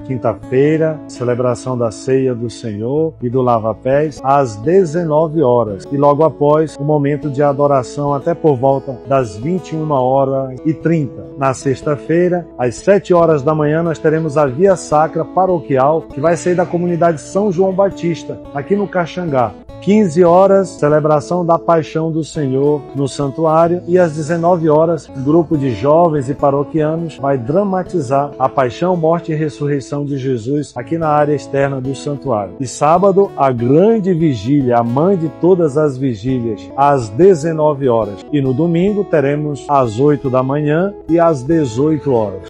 Quinta-feira, celebração da Ceia do Senhor e do Lava-Pés, às 19 horas. E logo após, o momento de adoração até por volta das 21h30. Na sexta-feira, às 7 horas da manhã, nós teremos a Via Sacra Paroquial, que vai sair da comunidade São João Batista, aqui no Caxangá. 15 horas, celebração da Paixão do Senhor no Santuário, e às 19 horas, um grupo de jovens e paroquianos vai dramatizar a paixão, morte e ressurreição de Jesus aqui na área externa do Santuário. E sábado, a grande vigília, a mãe de todas as vigílias, às 19 horas. E no domingo, teremos às 8 da manhã e às 18 horas.